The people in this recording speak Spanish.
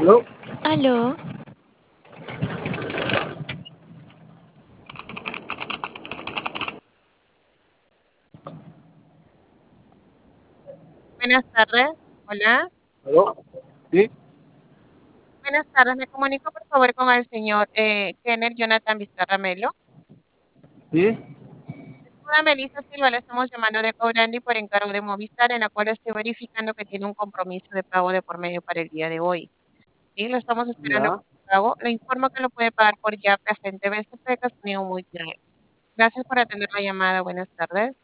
¿No? Aló, Buenas tardes. Hola. ¿Aló? ¿Sí? Buenas tardes. Me comunico, por favor, con el señor Kenner Jonathan Vizcarra Melo. ¿Sí? Hola, Melissa Silva, le estamos llamando de Cobrandi por encargo de Movistar, en la cual estoy verificando que tiene un compromiso de pago de por medio para el día de hoy. Sí, lo estamos esperando Ya. por su pago. Le informo que lo puede pagar por ya presente. BCP que ha tenido muy bien. Gracias por atender la llamada. Buenas tardes.